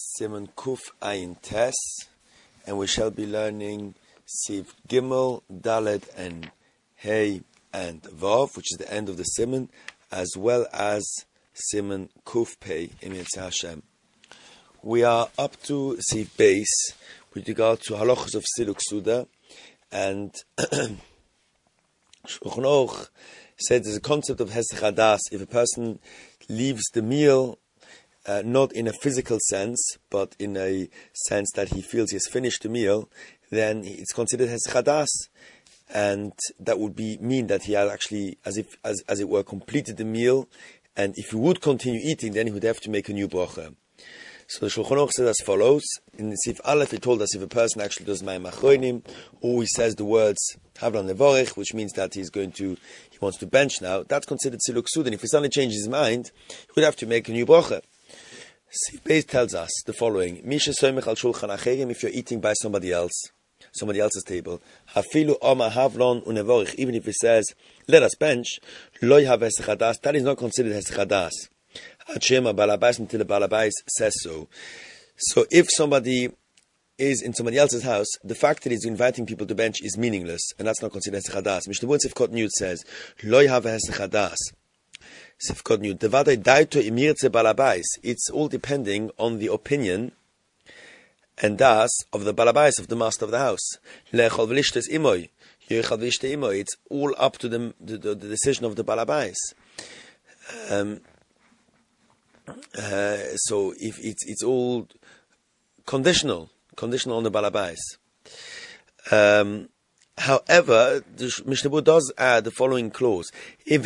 Siman Kuf Ayin Tes, and we shall be learning Siv Gimel, Dalet, and Hey and Vav, which is the end of the Siman, as well as Siman Kuf Pei in Yitzhak Hashem. We are up to Siv Beis with regard to halachos of Siluk Suda, and Shulchan Aruch said there's a concept of Hesech Hadas. If a person leaves the meal, not in a physical sense, but in a sense that he feels he has finished the meal, then it's considered Hesech Hadas, and that would mean that he had actually, as it were, completed the meal. And if he would continue eating, then he would have to make a new bracha. So the Shulchan Aruch says as follows: in the Sif Aleph, it told us if a person actually does Mayim Achronim, or he says the words Havlan Levorech, which means that he wants to bench now, that's considered Siluk Suda. And if he suddenly changes his mind, he would have to make a new bracha. Sif Beis tells us the following: Misha Soimech al Shulchan Acherim, if you're eating by somebody else's table, Hafilu Oma Havlon Unevorich, even if he says, let us bench, Lo Yahav Hesech Hadas, that is not considered Hesech Hadas. Until the Balabais says so. So if somebody is in somebody else's house, the fact that he's inviting people to bench is meaningless, and that's not considered Hesech Hadas. Mishnah Berurah Sifkot Yud says, Lo Yahav Hesech Hadas. Sifkot Yud, Devadei Daito Imirtze Balabais. It's all depending on the opinion and das of the Balabais, of the master of the house. Lechol v'lishtes imoy. Yechol v'lishte imoy. It's all up to the decision of the Balabais. So if it's all conditional on the Balabais. However, the Mishnah Berurah does add the following clause: if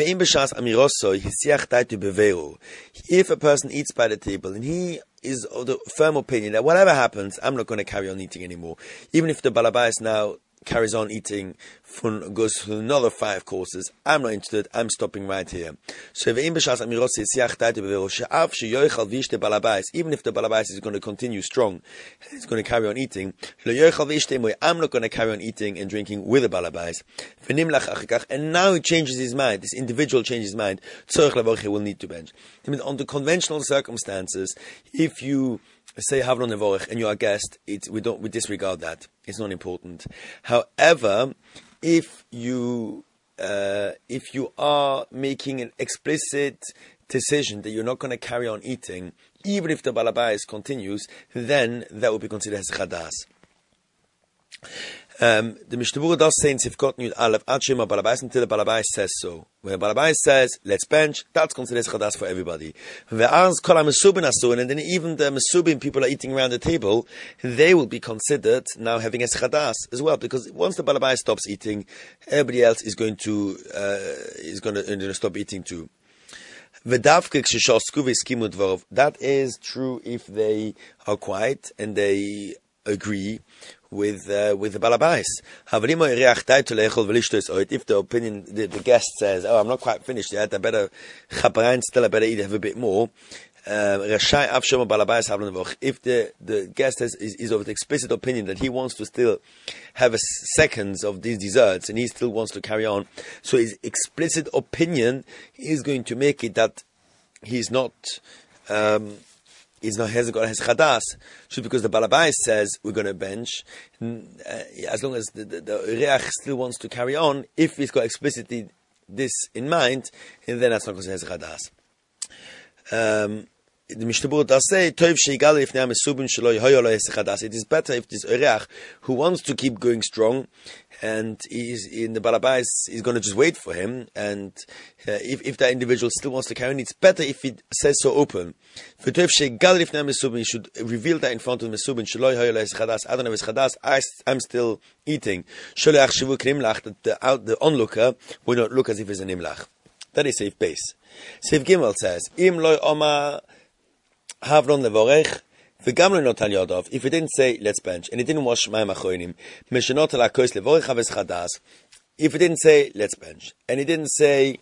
a person eats by the table and he is of the firm opinion that whatever happens, I'm not going to carry on eating anymore, even if the Balabais now carries on eating, goes through another 5 courses, I'm not interested, I'm stopping right here. So even if the Balabais is going to continue strong, he's going to carry on eating, I'm not going to carry on eating and drinking with the Balabais. And now he changes his mind, this individual changes his mind, he will need to bench. I mean, under conventional circumstances, if you say Havlon Nevorech and you are a guest, we disregard that. It's not important. However, if you are making an explicit decision that you're not going to carry on eating, even if the Balabais continues, then that would be considered as Chadas. The Mishnah Berurah does say in Sifkot Yud Aleph, Ad Shema Balabais, until the Balabais says so. When Balabais says, let's bench, that's considered Chadas for everybody. And then even the Mesubin people are eating around the table, they will be considered now having a Chadas as well, because once the Balabais stops eating, everybody else is going to stop eating too. That is true if they are quiet and they agree with the Balabais. If the opinion, the guest says, oh, I'm not quite finished yet, I better eat, have a bit more. If the guest is of the explicit opinion that he wants to still have a seconds of these desserts and he still wants to carry on, so his explicit opinion is going to make it that he hasn't got his chadas, just because the Balabais says we're going to bench, as long as the Reach still wants to carry on, if he's got explicitly this in mind, then that's not considered his chadas. The Mishnah Berurah does say, it is better if this Reach, who wants to keep going strong, and he's in the Balabais, is going to just wait for him, and if that individual still wants to carry on, it's better if he says so open. He should reveal that in front of the Mesubin, I don't have his chadas, I'm still eating. That the onlooker will not look as if he's an imlach. That is Sif Beis. Sif Gimel says, Im loy oma Havlon Levorech, if he didn't say let's bench and he didn't wash Mayim Achronim, if he didn't say let's bench and he didn't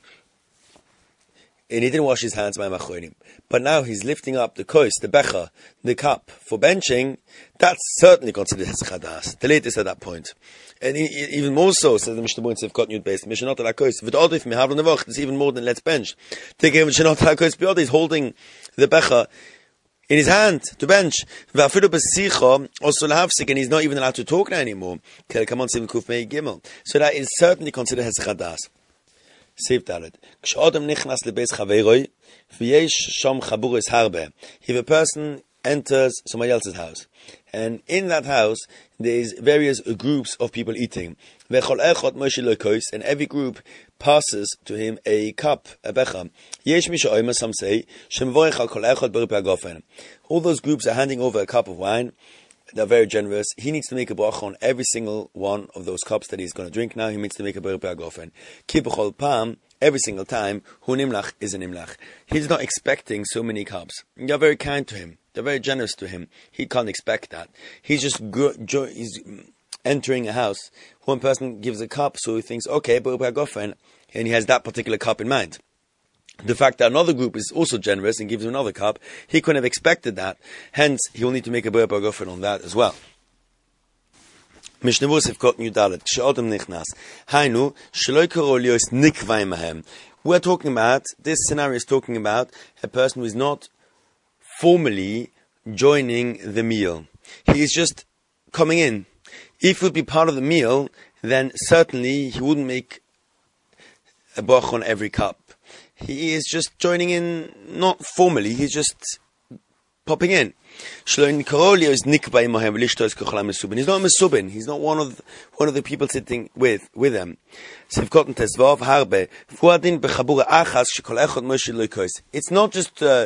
wash his hands Mayim Achronim, but now he's lifting up the kois, the becher, the cup for benching, that's certainly considered Hesech Hadas. The latest at that point. And even more so, says the Mishnah Berurah Sifkot Yud Beis, Mishnah Torah Kois, v't'odif mehavlon nevorech, it's even more than let's bench. He's holding the becher in his hand to bench. Va'afilu b'sicha also l'hafsik, and he's not even allowed to talk now anymore. Come on, Sivan Kuf Mei Gimel. So that is certainly considered hesach hadas. Save Dalet. K'shodam nichnas lebeis chaveroi, v'yesh sham chaburis harbe. If a person enters somebody else's house, and in that house there is various groups of people eating, and every group passes to him a cup, a becha. Some say all those groups are handing over a cup of wine. They're very generous. He needs to make a bracha on every single one of those cups that he's going to drink now. He needs to make a bracha agofen. Kibachol pam, every single time, hu nimlach is a nimlach. He's not expecting so many cups. You're very kind to him. They're very generous to him. He can't expect that. He's just he's entering a house. One person gives a cup, so he thinks, okay, and he has that particular cup in mind. The fact that another group is also generous and gives him another cup, he couldn't have expected that. Hence, he will need to make a bracha on that as well. We're talking about, this scenario is talking about a person who is not formally joining the meal. He is just coming in. If he would be part of the meal, then certainly he wouldn't make a bracha on every cup. He is just joining in, not formally, he's just popping in. He's not mesubin. He's not one of the people sitting with them. It's not just a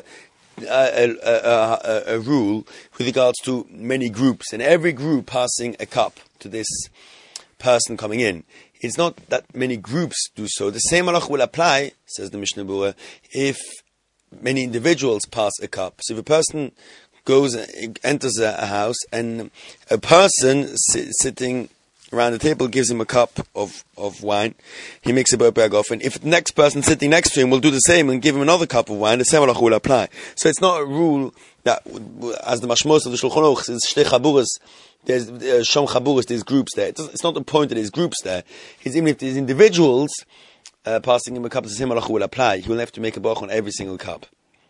rule with regards to many groups, and every group passing a cup to this person coming in. It's not that many groups do so. The same halach will apply, says the Mishnah Berurah, if many individuals pass a cup. So if a person enters a house, and a person sitting around the table gives him a cup of wine, he makes a bracha agofen. If the next person sitting next to him will do the same and give him another cup of wine, the same halach will apply. So it's not a rule that, as the mashmos of the Shulchan Aruch, there's shtei chaburas, there's shom chaburas, there's groups there. It's not the point that there's groups there. Even if there's individuals passing him a cup, the same halach will apply. He will have to make a bracha on every single cup.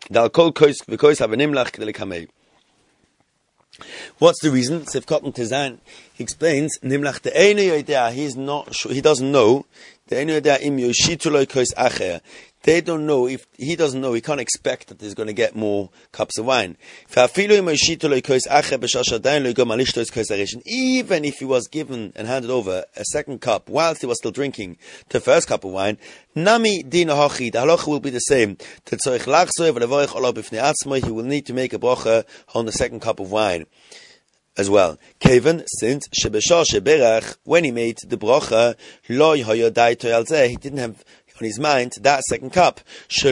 What's the reason? Sefkat Tezain, he explains, Nimlach the Eino Yodea, he is not sure, he doesn't know. The Eino Yodea im Yoshituloi Kois Acher. They don't know, if he doesn't know, he can't expect that he's going to get more cups of wine. Even if he was given and handed over a second cup whilst he was still drinking the first cup of wine, Nami Dina Hachi, the halacha will be the same. He will need to make a bracha on the second cup of wine as well. Kevin, since when he made the bracha, he didn't have on his mind that second cup. He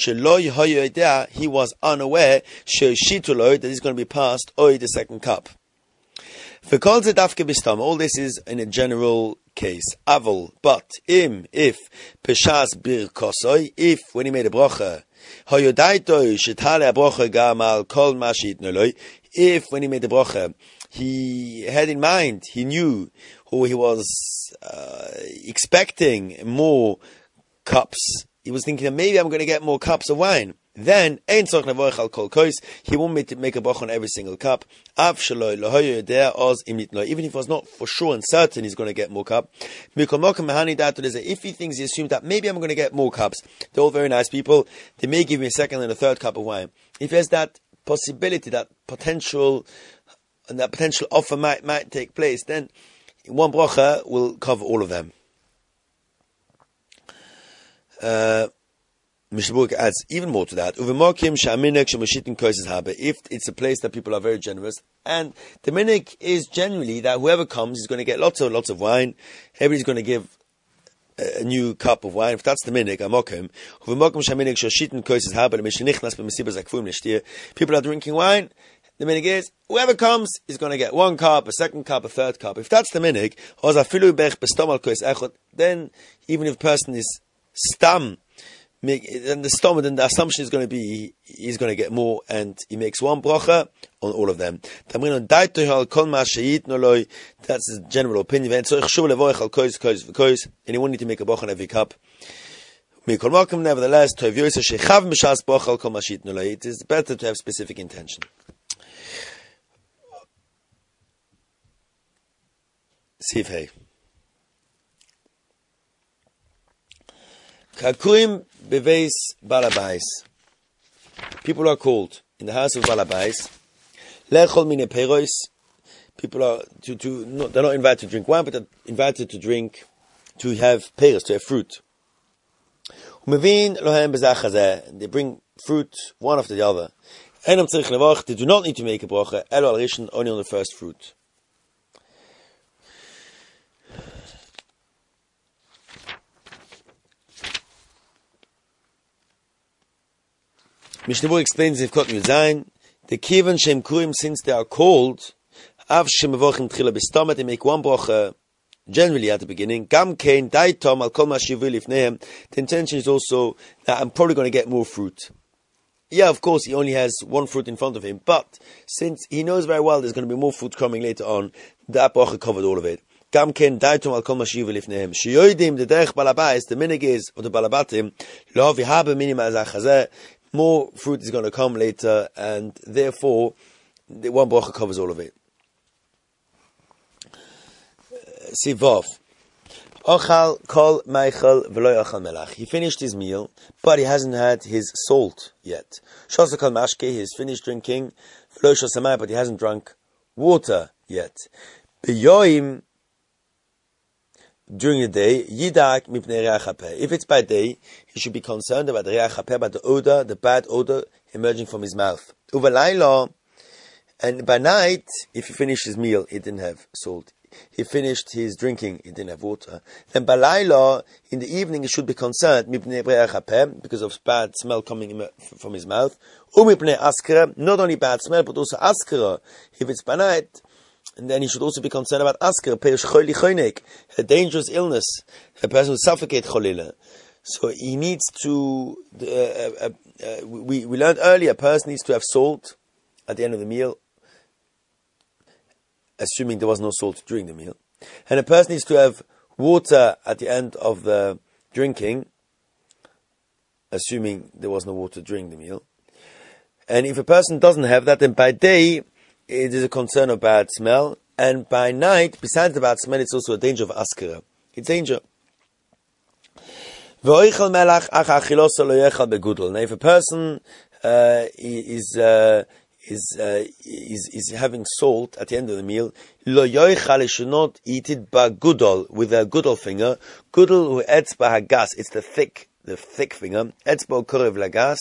was unaware that he's going to be passed the second cup. All this is in a general case. Aval, but if peshas birkosoi, if when he made a bracha, if when he made the bracha, he had in mind, he knew, who he was expecting more cups. He was thinking that maybe I'm going to get more cups of wine. Then, he won't make a bracha on every single cup. Even if he was not for sure and certain he's going to get more cup. If he thinks, he assumes that maybe I'm going to get more cups. They're all very nice people. They may give me a second and a third cup of wine. If there's that possibility, that potential offer might take place, then one bracha will cover all of them. Mishnah adds even more to that. If it's a place that people are very generous, and the minhag is generally that whoever comes is going to get lots of wine, everybody's going to give a new cup of wine. If that's the minhag, people are drinking wine. The minhag is whoever comes is going to get one cup, a second cup, a third cup. If that's the minhag, then even if a person is stam, then the assumption is going to be he's going to get more, and he makes one bracha on all of them. That's his general opinion. And he won't need to make a bracha on every cup. Nevertheless, it is better to have specific intention. Siv Hey. Kakuim beveis balabais. People are called in the house of balabais. Lechol mine peiros. People are they're not invited to drink wine, but they're invited to have peiros, to have fruit. They bring fruit one after the other. They do not need to make a bracha, only on the first fruit. Mishnah explains in Kot Yuzayin, the kivan shem kurim, since they are called, av shem mevochim tchila b'stama, they make one bracha generally at the beginning. Gam kein daitom al kol ma shivu lifnehem. The intention is also that I'm probably going to get more fruit. Yeah, of course, he only has one fruit in front of him, but since he knows very well there's going to be more fruit coming later on, that bracha covered all of it. Gam kein daitom al kol ma shivu lifnehem. Sheyoidim the derech balabais, the minig is of the balabatim, lo vihabe minim azachazeh. More fruit is going to come later, and therefore, the one bracha covers all of it. Sivav. Ochal kol meichel v'lo ochal melach. He finished his meal, but he hasn't had his salt yet. Shosa kol mashke, he has finished drinking. V'lo shosamai, but he hasn't drunk water yet. B'yoim, during the day, yidak mipnei reach hapeh. If it's by day, he should be concerned about the reach hapeh, about the odor, the bad odor emerging from his mouth. Uvalayla, and by night, if he finished his meal, he didn't have salt. He finished his drinking, he didn't have water. Then balayla, in the evening, he should be concerned mipnei reach hapeh, because of bad smell coming from his mouth. Umipnei askara, not only bad smell, but also askara. If it's by night, and then he should also be concerned about asker, a dangerous illness, a person who suffocates cholila. So he needs to, we learned earlier, a person needs to have salt at the end of the meal, assuming there was no salt during the meal. And a person needs to have water at the end of the drinking, assuming there was no water during the meal. And if a person doesn't have that, then by day, it is a concern of bad smell, and by night, besides the bad smell, it's also a danger of askara. It's danger. Now, if a person is having salt at the end of the meal, he should not eat it bagudol, with a gudol finger. Gudol hu etzba hagas, it's the thick finger. Etzba korev lagas.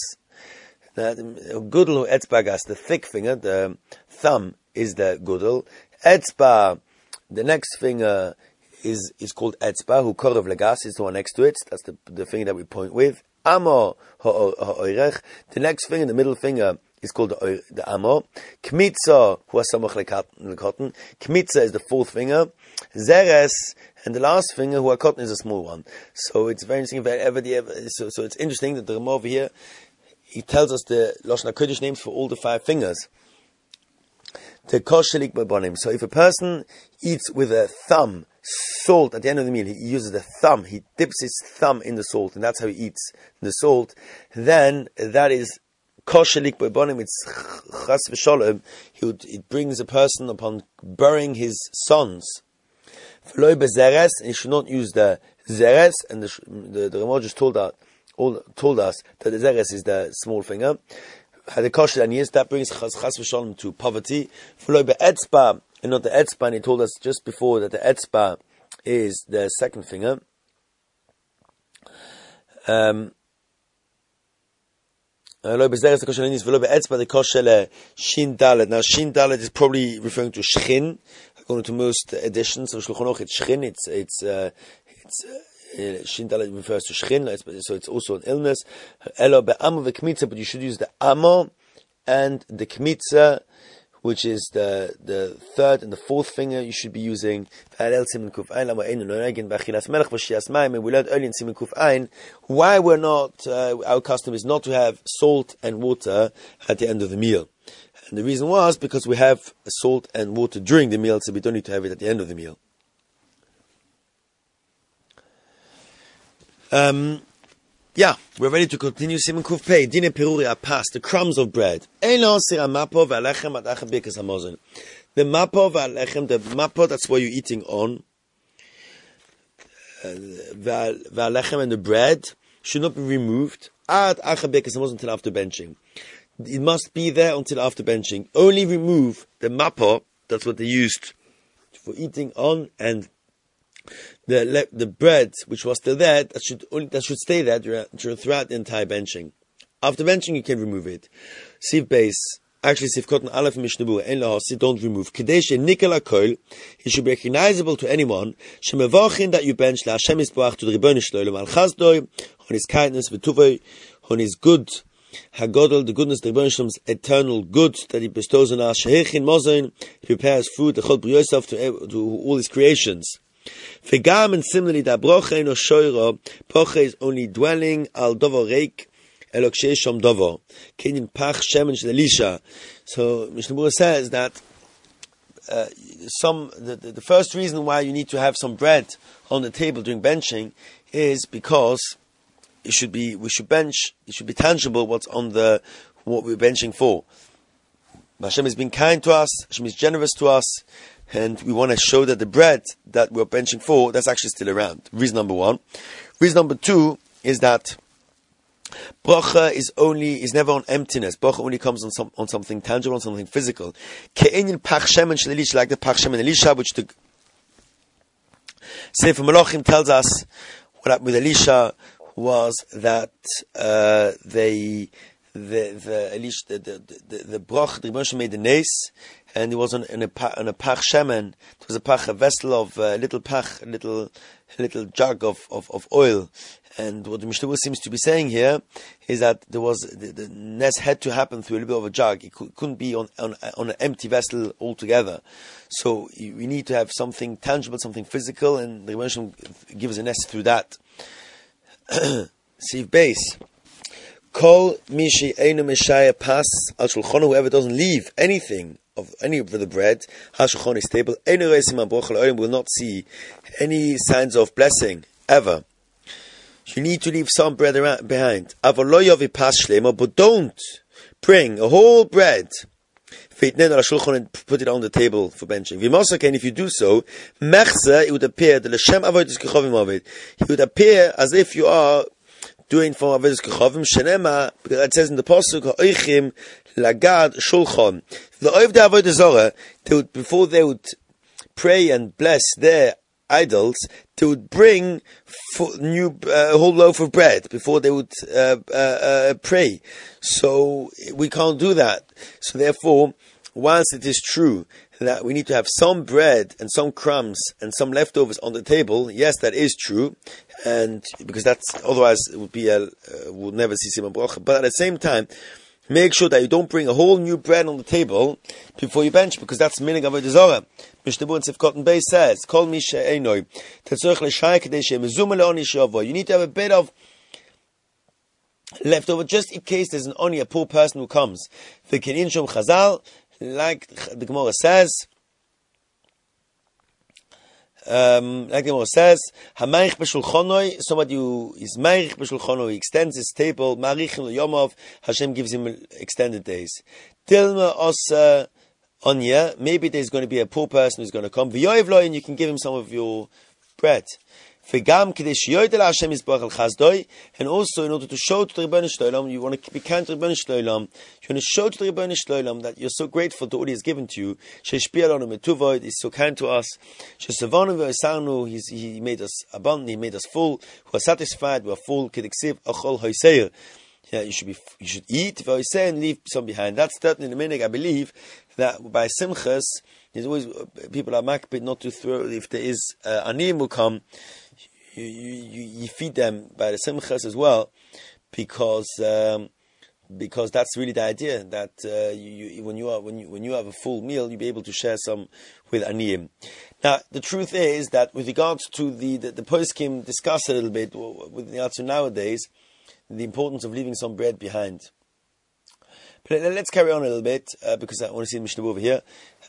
Gudel etzba, the thick finger, the thumb is the gudel. Etzba, the next finger is called etzba, who korev legas is the one next to it. That's the finger that we point with. Amo ha'oirech, the next finger, the middle finger, is called the amo. Kmitza, hu hasamach lekotten. Kmitza is the fourth finger. Zeres, and the last finger, hu hakotten, is a small one. So it's very interesting. So it's interesting that the Rama over here, he tells us the Lashon HaKodesh names for all the 5 fingers. So if a person eats with a thumb salt at the end of the meal, he uses the thumb, he dips his thumb in the salt, and that's how he eats the salt, then that is koshelik b'bonim, it's chas v'sholem, it brings a person upon burying his sons. V'loi b'zeres, and he should not use the zeres, and the Rama just told us that the zeres is the small finger. Had a kosher, and yes, that brings chas v'sholem to poverty. V'loi be'etzba, and not the etzba, and he told us just before that the etzba is the second finger. Now, shin dalet is probably referring to shchin, according to most editions of Shulchan Aruch. It's shchin. Shin dalet refers to shchin, so it's also an illness. Elo be'amo v'kmitza, but you should use the amo and the kmitza, which is the third and the fourth finger. You should be using. And we learned earlier in Siman Kuf Ein why we're not. Our custom is not to have salt and water at the end of the meal, and the reason was because we have salt and water during the meal, so we don't need to have it at the end of the meal. We're ready to continue. Siman Kuf Pei, Dine Peruri Apas, the crumbs of bread. The mapo v'alechem, that's what you're eating on. V'alechem and the bread should not be removed until after benching. It must be there until after benching. Only remove the mappa, that's what they used for eating on, and the bread which was still there, that should stay there throughout the entire benching. After benching, you can remove it. Siv base, actually Siv Kotan Aleph Mishnah Berurah, En Lahasi, don't remove. Kadeshe Nikala Kol, it should be recognizable to anyone, Shemevachin, that you bench, La Hashem Yisboach, to the Rebbeinu Shloim, Al Chazdoi, on his kindness, V'tuvoi, on his good, Hagodol, the goodness, the Rebbeinu Shloim's eternal good that he bestows on us, Shehechin Mozain, he prepares food, the Chol B'Yosef, to all his creations. Fegam, and similarly, that Brocha Eno Shoiro, Brocha is only dwelling, Al Dovo Reik, Elokshei Dovo, Kenyan Pach Shemen Elisha. So Mishnah Berurah says that the first reason why you need to have some bread on the table during benching is because it should be tangible what we're benching for. Hashem has been kind to us, Hashem is generous to us, and we want to show that the bread that we're benching for, that's actually still around. Reason number one. Reason number two is that bracha is never on emptiness. Bracha only comes on something tangible, on something physical. Ke'enyin pach shemen shel Elisha, like the pach shemen Elisha, which the Sefer Malachim tells us what happened with Elisha was that the brach, the Rebbeinu made the nace, and it was on a pach shemen. It was a vessel of little jug of oil. And what the Mishnah seems to be saying here is that the nes had to happen through a little bit of a jug. It couldn't be on an empty vessel altogether. So we need to have something tangible, something physical, and the Rebbeinu gives a nes through that. Siv base. Kol mishi einu meshaya pas al shulchanu, whoever doesn't leave anything of any of the bread, al shulchan is table, einu reisim al brocha l'olim, will not see any signs of blessing ever. You need to leave some bread behind. Avolo yovi pas shlema, but don't bring a whole bread. Feitnen al shulchan, and put it on the table for benching. V'mosaken, if you do so, mechza, it would appear the l'shem avodas kechavim ovid. It would appear as if you are doing for avodas kechavim shenema, because it says in the pasuk ha'oichim lagad shulchan. The oiv de avodah zorah, before they would pray and bless their idols, they would bring a whole loaf of bread before they would pray. So we can't do that. So therefore, whilst it is true that we need to have some bread and some crumbs and some leftovers on the table, yes, that is true, and because otherwise it would be we'll never see Siman Bracha. But at the same time, make sure that you don't bring a whole new bread on the table before you bench, because that's minig avodah zarah. Mishnah Berurah Sif Cotton Bay says, "Kol mi she'enoi tetzorich l'shayek kadei she'mezuma le'oni she'avo." You need to have a bit of leftover just in case there's an oni, a poor person who comes. V'kenin shom chazal, like the Gemara says. Like the Gemara says, "Hamayich b'shulchanoi." Somebody who is mayich b'shulchanoi, he extends his table. Marichin l'yomov, Hashem gives him extended days. Tilma osa onya. Maybe there's going to be a poor person who's going to come. V'yoyev lo, and you can give him some of your bread. V'gam k'dei sheyoyed Hashem yisbarach al chazdoi, and also in order to show to the Rebbeinu Shloim, you want to be kind to the Rebbeinu Shloim. You want to show to the Rebbeinu Shloim that you're so grateful to what He has given to you. Sheishpia lanu metuvoid, He's so kind to us. Shesavanu v'osanu, He made us abundant, He made us full. We are satisfied, we are full. K'diksiv achol hoiseir. Yeah, you should eat v'osei and leave some behind. That's certainly the meaning. I believe that by simchas, there's always people are makpid not to throw. If there is aniyim will come, you feed them by the simchas as well, because that's really the idea, that when you have a full meal, you'll be able to share some with aniyim. Now, the truth is that with regards to the poskim discuss a little bit with regards to nowadays, the importance of leaving some bread behind. But let's carry on a little bit, because I want to see the Mishnah over here.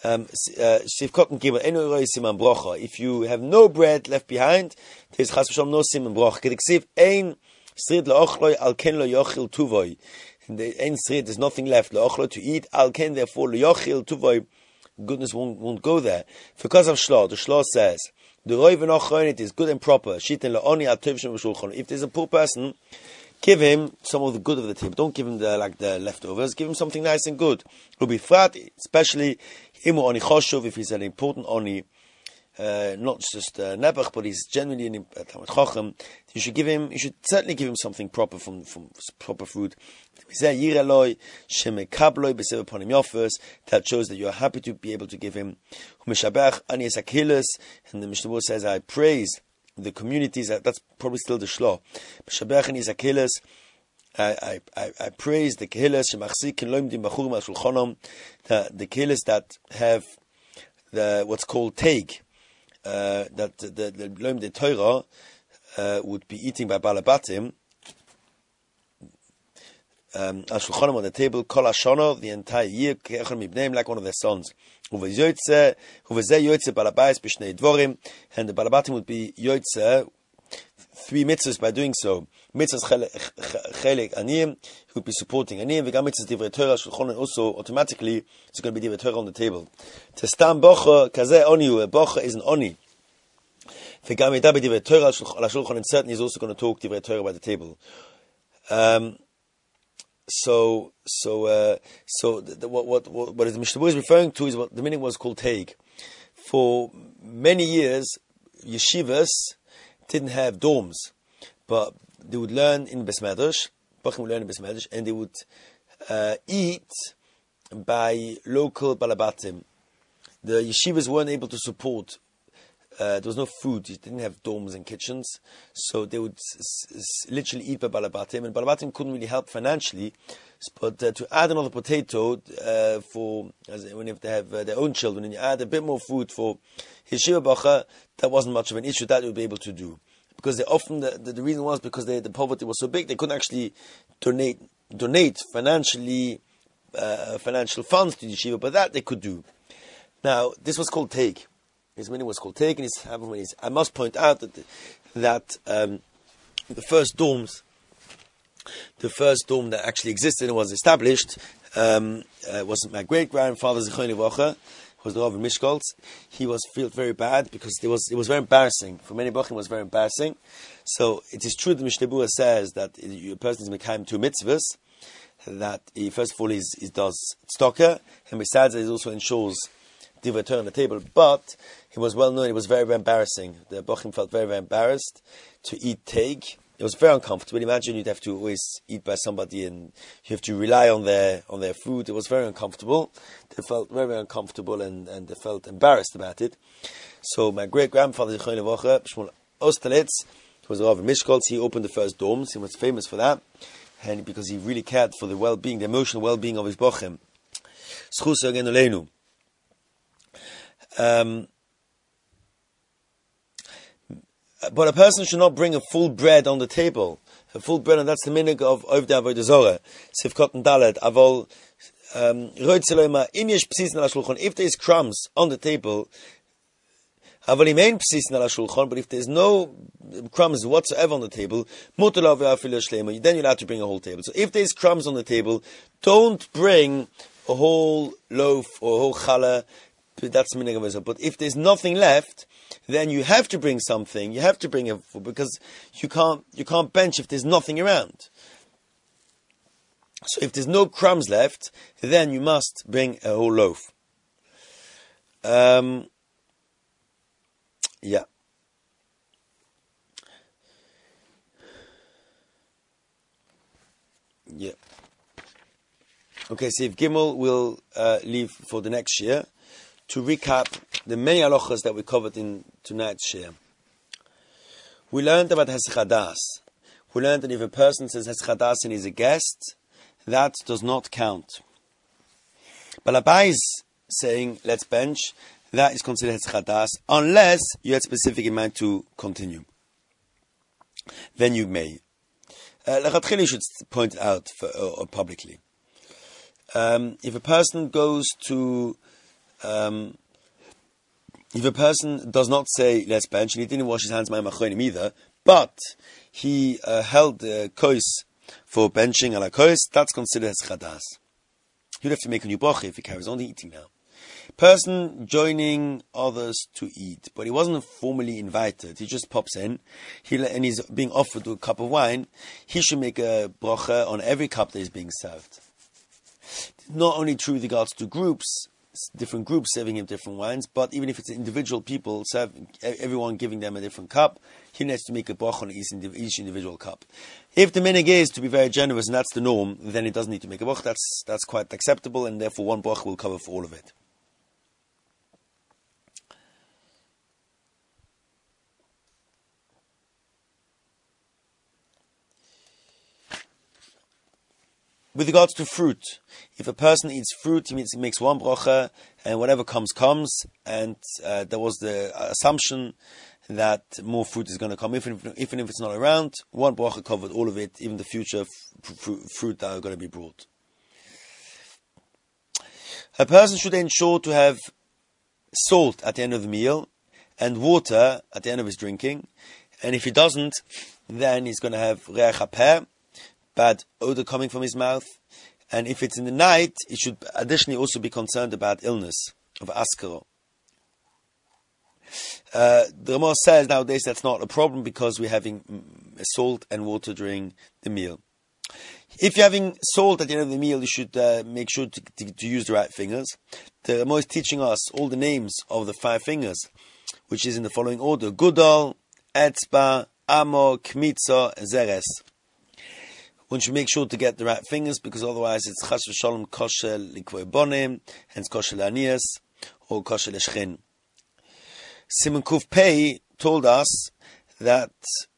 If you have no bread left behind, there's chas v'shalom no siman bracha. K'diksiv ein srid le'ochloi al ken lo yochil tuvoi. Ein srid, there's nothing left le'ochloi to eat. Al ken, therefore, lo yochil tuvoi, goodness won't go there. Because of Shlah, the Shlah says, the Roiv and Achroin, it is good and proper. If there's a poor person, give him some of the good of the table. Don't give him the leftovers. Give him something nice and good. Especially if he's an important oni, not just Nebuch, but he's genuinely an Talmid Chacham. You should certainly give him something proper from proper food. That shows that you are happy to be able to give him. And the Mishnah says, I praise the communities. That's probably still the Shlah. I praise the Kehilas, the Kehilas that have what's called Teig, that the Loim de Torah would be eating by Balabatim. Al Shulchanim on the table, Kol Hashanah, the entire year, like one of their sons. And the Balabatim would be Yoitze, 3 mitzvahs by doing so. Mitzvahs Chelek Aniyim, he would be supporting Aniyim, V'gam mitzvahs Divrei Torah, Shulchanim also automatically, it's going to be Divrei Torah on the table. Testam Bocha, Kazeh Oni, a Bocha is an Oni. V'gam Edabe Divrei Torah, Shulchanim certainly is also going to talk Divrei Torah by the table. So what the Mishnah is referring to is what the meaning was called Teig. For many years, yeshivas didn't have dorms, but they would learn in Beis Medrash, Bachim would learn in Beis Medrash, and they would eat by local balabatim. The yeshivas weren't able to support. There was no food. You didn't have dorms and kitchens, so they would literally eat by balabatim, and balabatim couldn't really help financially. But to add another potato when they have their own children, and you add a bit more food for yeshiva bacha, that wasn't much of an issue. That they would be able to do, because they often the reason was because the poverty was so big they couldn't actually donate financially financial funds to yeshiva, but that they could do. Now this was called Teig. His meaning was called Teig, and I must point out that the first dorm that actually existed and was established was my great grandfather Zichron Livracha, was the Rav in Mishkoltz. He felt very bad because it was very embarrassing for many Bachim. It was very embarrassing. So it is true that Mishnah Berurah says that a person is mekayim 2 mitzvahs. That he first of all he does tzedakah, and besides that he also ensures Divrei Torah on the table, but he was well known. It was very, very embarrassing. The Bochim felt very, very embarrassed to eat Teig. It was very uncomfortable. Imagine you'd have to always eat by somebody and you have to rely on their food. It was very uncomfortable. They felt very, very uncomfortable and they felt embarrassed about it. So my great grandfather Zichron Livracha, Shmuel Ostelitz, was a Rav in Mishkoltz. He opened the first dorms. He was famous for that, and because he really cared for the well-being, the emotional well-being of his Bochim. Schus again Oleinu. But a person should not bring a full bread on the table. A full bread, and that's the minhag of Ovdei Avodah Zorah. Sivkot and Dalet. Avol if there is crumbs on the table, but if there's no crumbs whatsoever on the table, then you're allowed to bring a whole table. So if there's crumbs on the table, don't bring a whole loaf or a whole challah. That's the minhag of Israel. But if there's nothing left, then you have to bring something. You have to bring it because you can't bench if there's nothing around. So if there's no crumbs left, then you must bring a whole loaf. Yeah. Yeah. Okay, so if Gimel will leave for the next year to recap the many halachas that we covered in tonight's share. We learned about Hesach Hadas. We learned that if a person says Hesach Hadas and he's a guest, that does not count. But Abai is saying, let's bench, that is considered Hesach Hadas, unless you had specific in mind to continue. Then you may. Lechatchila should point it out publicly. If a person goes to if a person does not say let's bench, and he didn't wash his hands by machronim either, but he held the kois for benching ala kois, that's considered as chadas. He'd have to make a new bracha if he carries on eating now. Person joining others to eat, but he wasn't formally invited. He just pops in, and he's being offered a cup of wine. He should make a bracha on every cup that is being served. Not only true with regards to groups, different groups serving him different wines, but even if it's individual people, everyone giving them a different cup, he needs to make a bracha on each individual cup. If the minhag is to be very generous and that's the norm, then he doesn't need to make a bracha. That's quite acceptable, and therefore one bracha will cover for all of it. With regards to fruit, if a person eats fruit, he makes one bracha, and whatever comes, and there was the assumption that more fruit is going to come, even if it's not around, one bracha covered all of it, even the future fruit that are going to be brought. A person should ensure to have salt at the end of the meal, and water at the end of his drinking, and if he doesn't, then he's going to have reach hapeh, bad odor coming from his mouth, and if it's in the night, he should additionally also be concerned about illness of askaro. The Ramah says nowadays that's not a problem because we're having salt and water during the meal. If you're having salt at the end of the meal, you should make sure to use the right fingers. The Ramah is teaching us all the names of the 5 fingers, which is in the following order: Gudal, Etzba, Amo, Kmitza, Zeres. One should make sure to get the right fingers, because otherwise it's chas v'shalom kosher likvoi bonim, hence kosher lanias, or kosher l'shchin. Simon Kuf Pei told us that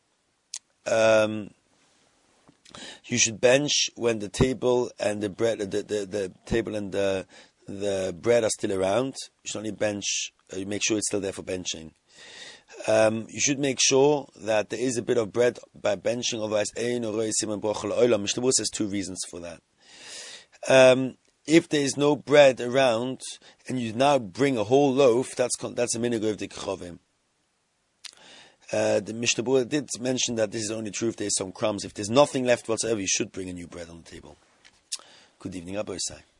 you should bench when the table and the bread, the table and the bread are still around. You should only bench. You make sure it's still there for benching. You should make sure that there is a bit of bread by benching, otherwise Mishnah Berurah says 2 reasons for that. If there is no bread around and you now bring a whole loaf, that's a minhag of the Kechavim. The Mishnah Berurah did mention that this is only true if there is some crumbs. If there's nothing left whatsoever, you should bring a new bread on the table. Good evening, Abba Isai.